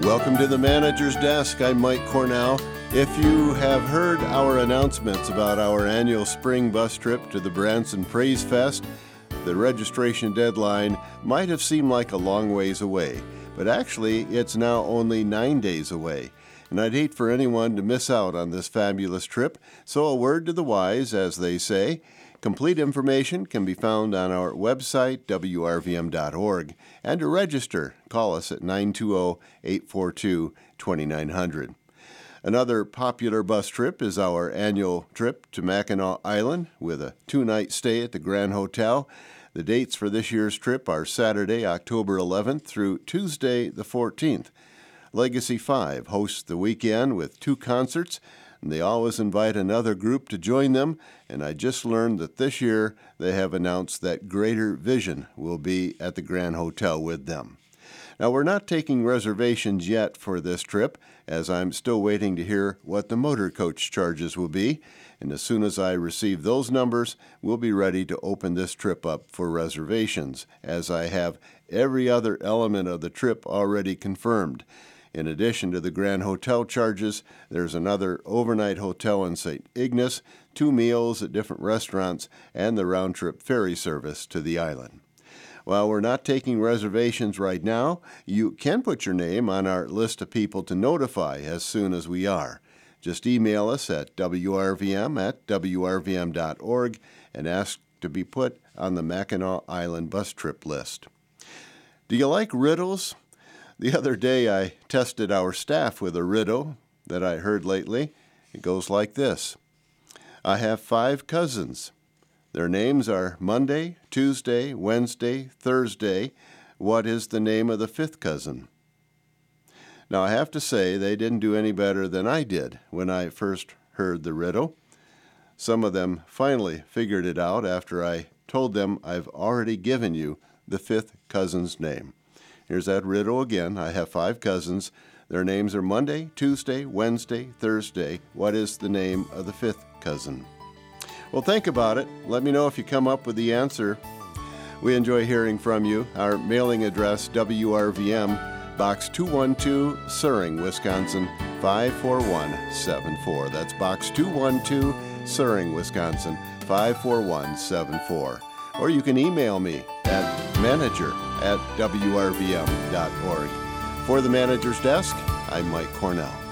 Welcome to the Manager's Desk. I'm Mike Cornell. If you have heard our announcements about our annual spring bus trip to the Branson Praise Fest, the registration deadline might have seemed like a long ways away, but actually it's now only 9 days away. And I'd hate for anyone to miss out on this fabulous trip, so a word to the wise, as they say. Complete information can be found on our website, wrvm.org, and to register, call us at 920-842-2900. Another popular bus trip is our annual trip to Mackinac Island with a 2-night stay at the Grand Hotel. The dates for this year's trip are Saturday, October 11th through Tuesday, the 14th. Legacy 5 hosts the weekend with 2 concerts, and they always invite another group to join them, and I just learned that this year they have announced that Greater Vision will be at the Grand Hotel with them. Now, we're not taking reservations yet for this trip, as I'm still waiting to hear what the motor coach charges will be, and as soon as I receive those numbers, we'll be ready to open this trip up for reservations, as I have every other element of the trip already confirmed. In addition to the Grand Hotel charges, there's another overnight hotel in St. Ignace, 2 meals at different restaurants, and the round-trip ferry service to the island. While we're not taking reservations right now, you can put your name on our list of people to notify as soon as we are. Just email us at wrvm@wrvm.org and ask to be put on the Mackinac Island bus trip list. Do you like riddles? The other day I tested our staff with a riddle that I heard lately. It goes like this. I have 5 cousins. Their names are Monday, Tuesday, Wednesday, Thursday. What is the name of the 5th cousin? Now, I have to say they didn't do any better than I did when I first heard the riddle. Some of them finally figured it out after I told them I've already given you the 5th cousin's name. Here's that riddle again. I have 5 cousins. Their names are Monday, Tuesday, Wednesday, Thursday. What is the name of the 5th cousin? Well, think about it. Let me know if you come up with the answer. We enjoy hearing from you. Our mailing address, WRVM, Box 212, Suring, Wisconsin, 54174. That's Box 212, Suring, Wisconsin, 54174. Or you can email me at manager@wrvm.org. For the Manager's Desk, I'm Mike Cornell.